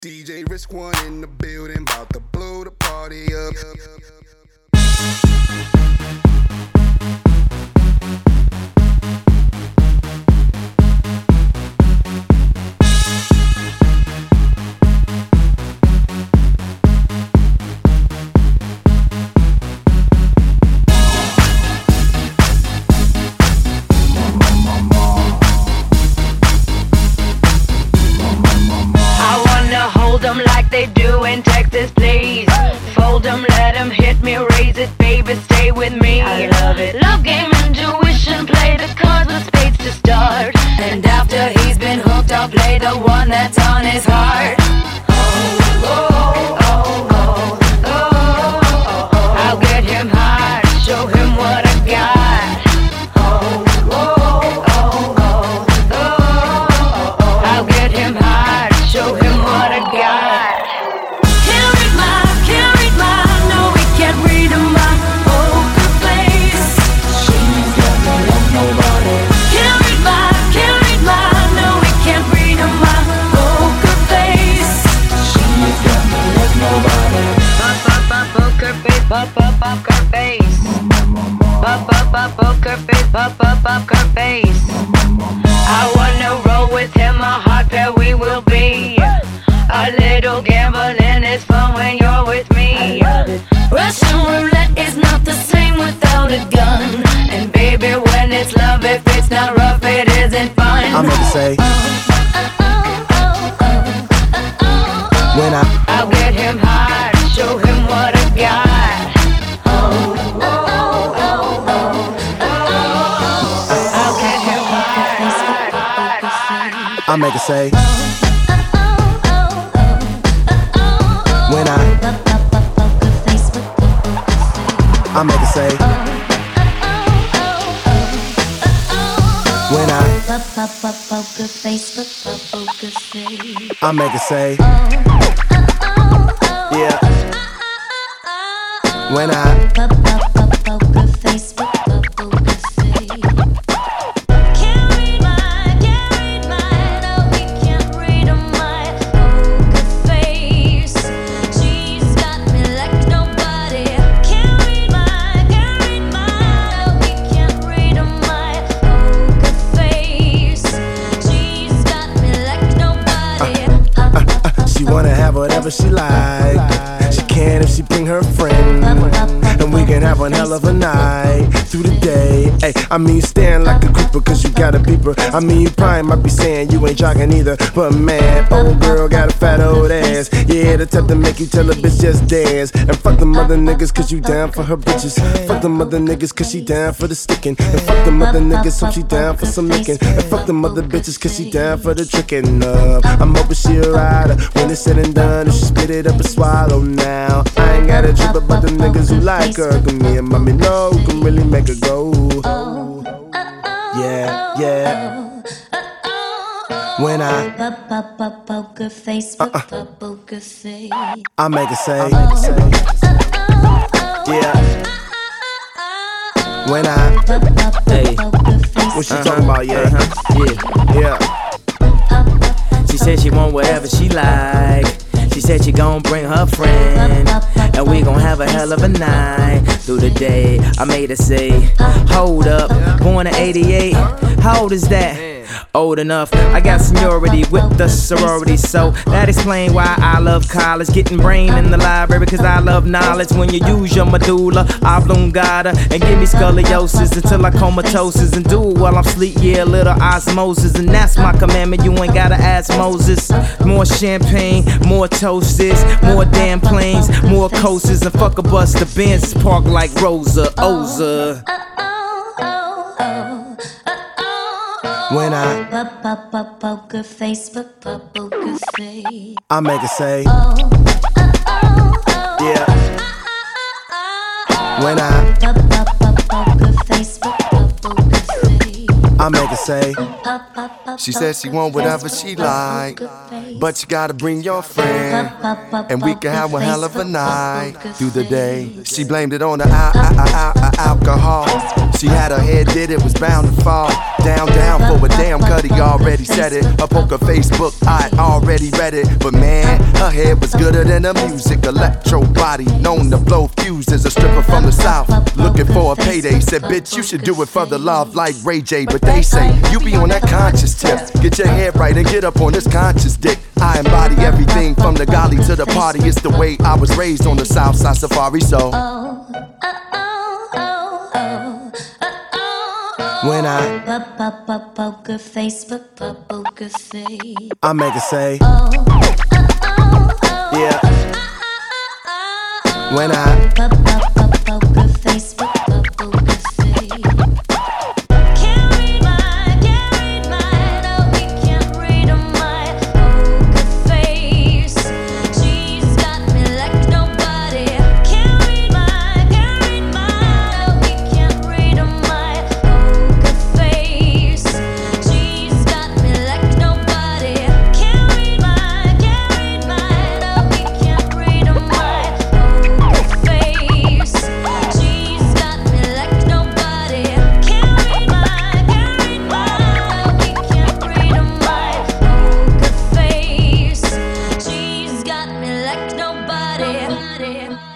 DJ Risk One in the building, about to blow the party up. Like they do in Texas, please. Fold them, let them hit me, raise it, baby, stay with me. I love it. Love game, intuition, play the cards with spades to start. And after he's been hooked, I'll play the one that's on his heart. Oh, oh, oh, oh, oh, oh, oh. I'll get him hard, show him what I got. Oh, oh, oh, oh, oh, oh, oh. I'll get him hard, show him what I got. Poker face, poker face, poker face. I wanna roll with him, a hot pair we will be. A little gambling is fun when you're with me. Russian roulette is not the same without a gun. And baby, when it's love, if it's not rough, it isn't fun. I'm here to say, when I'll get him hard, show him what I got. I make it say, when I make it say, when I make it say, yeah, when whatever she like. She can if she bring her friend, and we can have one hell of a night through the day. Ay, I mean you stand like a creeper cause you got a beeper. I mean you probably might be saying you ain't jogging either, but man, old girl got a fat old ass. Yeah, the type to make you tell a bitch just dance. And fuck them other niggas cause you down for her bitches. Fuck them other niggas cause she down for the sticking. And fuck them other niggas so she down for some licking. And fuck them other bitches cause she down for the tricking. I'm hoping she a rider when it's said and done. If she spit it up and swallow now, I ain't got a trip about them niggas who like her. Cause me and mommy know who can really make her go. Yeah, yeah. When poker face, poker face. I make it say, yeah. When hey, what she talking about, yeah. She said she want whatever she like. She said she gon' bring her friend, and we gon' have a hell of a night through the day. I made her say, hold up, born in 88, how old is that? Old enough, I got seniority with the sorority, so that explain why I love college. Getting brain in the library cause I love knowledge. When you use your medulla oblongata and give me scoliosis until I comatosis, and do it while I'm asleep, yeah, a little osmosis. And that's my commandment, you ain't gotta ask Moses. More champagne, more toasts, more damn planes, more coasters, and fuck a bus, the Benz park like Rosa, Oza. When poker face, poker face. I make it say, yeah. When poker face, poker face. I make it say. She said she want whatever she like, but you gotta bring your friend, and we can have one hell of a night through the day. She blamed it on the alcohol. She had her head did it, was bound to fall. Down for a damn cut, he already said it. Her poker Facebook, I already read it. But man, her head was gooder than the music. Electro body, known to blow fuses. A stripper from the south, looking for a payday. Said, bitch, you should do it for the love like Ray J. But they say, you be on that conscious tip. Get your head right and get up on this conscious dick. I embody everything from the golly to the party. It's the way I was raised on the south side safari, so when I poker face, poker face, I make her say, yeah. When I poker face, poker face. Can't read mine, oh, we can't read my poker face. She's got me like nobody. Can't read mine, oh, we can't read my poker face. She's got me like nobody. Can't read mine, oh, we can't read my poker face. She's got me like nobody. Can't read mine, oh, we can't read my poker face. She's got me like nobody.